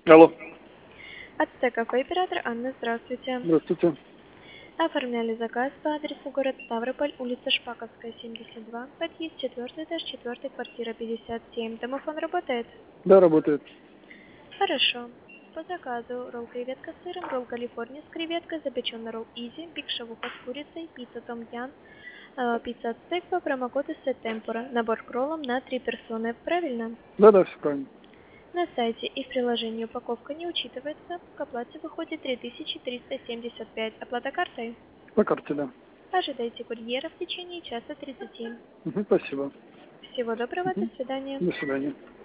Алло. Ацтекафе, оператор Анна, здравствуйте. Здравствуйте. Оформляли заказ по адресу город Ставрополь, улица Шпаковская, 72, подъезд 4, этаж 4, квартира 57. Домофон работает? Да, работает. Хорошо. По заказу ролл креветка с сыром, ролл Калифорния с креветкой, запеченный ролл Изи, биг шавуха с курицей, пицца Том Ян, пицца Ацтек по промокоду Сеттемпура. Набор к роллам на 3 персоны. Правильно? Да, все правильно. На сайте и в приложении упаковка не учитывается. К оплате выходит 3375. Оплата картой? По карте, да. Ожидайте курьера в течение часа 30. Спасибо. Всего доброго, до свидания. До свидания.